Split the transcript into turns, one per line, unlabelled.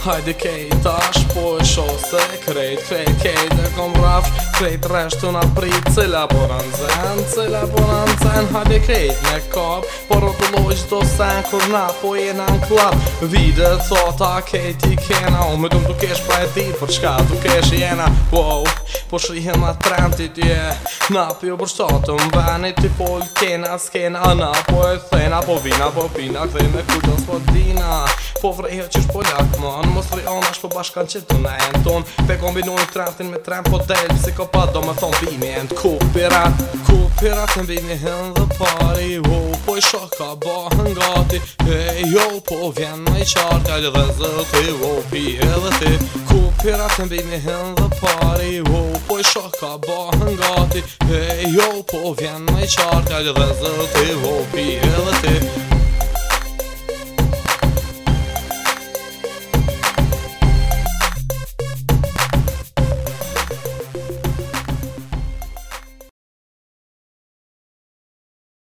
Hajde kejt tash, po e sho se krejt kejt e kom raf krejt reshtu na prit cila po në zen hajde kejt me kap po rotulloj qdo sen kur na po jena në klap vide cota kejt i kena me dum tu kesh pra e ti për çka tu kesh jena wow po shrihem atë trentit na pjo për shtatëm venit ti pol kena skena na po e thena po vina po pina kthej me kujtës po dina po vrejhe qysh po lak man mos rejanash po bashkan që të në ton pe kombinojnë trentin me tren po del psikopat do me thon bimi and kupirat në bimi hin dhe pari po i shoka bahën gati hey yo po vjen me i qartë kajtë dhe zëti pi edhe ti kupirat në bimi hin dhe pari po i shoka bahën gati hey yo po vjen me i qartë kajtë dhe zëti pi edhe ti